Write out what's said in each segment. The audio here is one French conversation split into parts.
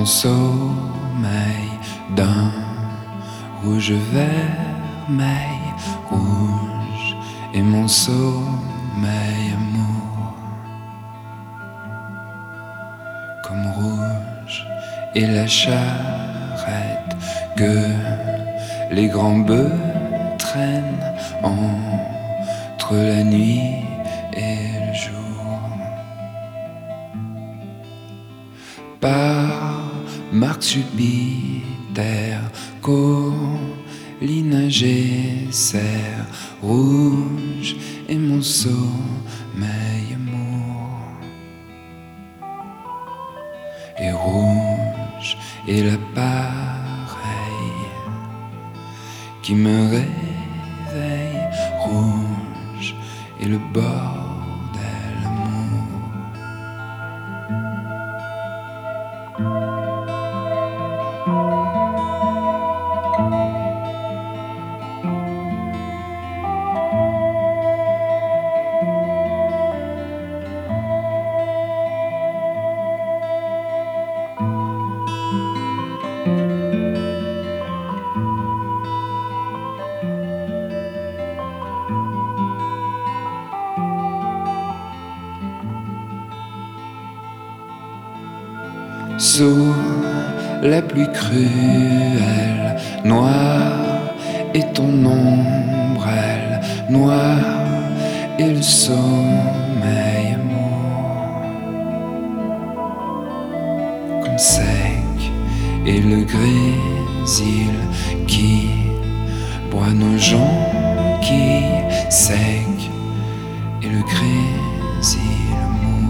mon sommeil d'un rouge vermeil, rouge et mon sommeil amour, comme rouge et la charrette que les grands bœufs traînent entre la nuit et le jour. Par marque subitaire, colline serre rouge et mon sommeil amour, et rouge et l'appareil qui me réveille, rouge et le bordel amour. Sous la pluie cruelle, noire est ton ombrelle, noir et le sommeil amour, comme sec et le grésil qui broie nos gens, qui sec et le grésil amour.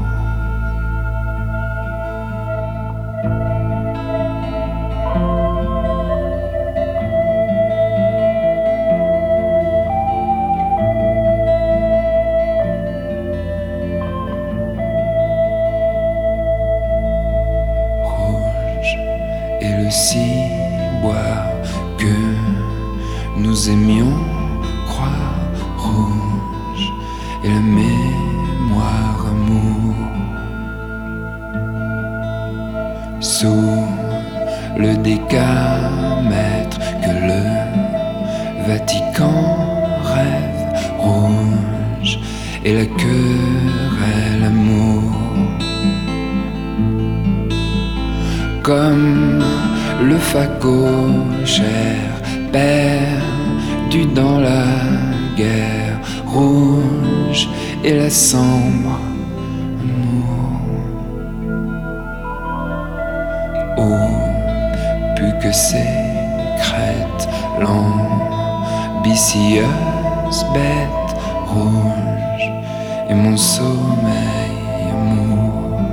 Et le ciboire que nous aimions croire, rouge et la mémoire amour, sous le décamètre que le Vatican rêve, rouge et la querelle amour, comme le fagot cher perdu dans la guerre, rouge et la sombre amour, oh, plus que sécrète l'ambitieuse bête, rouge et mon sommeil amour.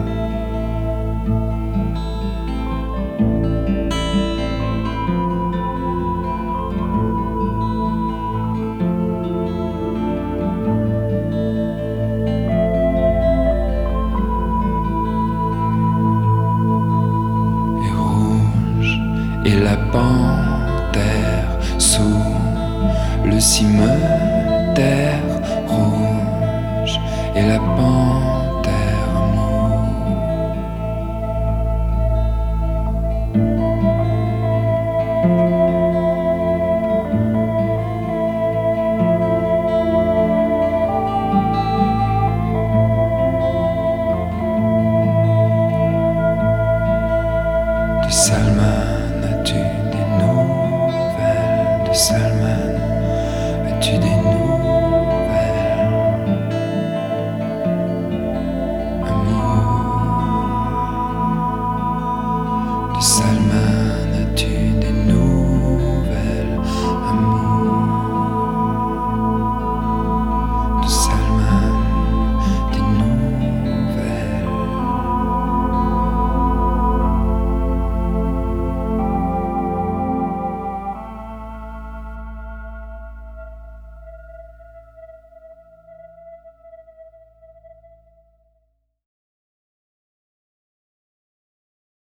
Et la panthère sous le cimetière, rouge et la panthère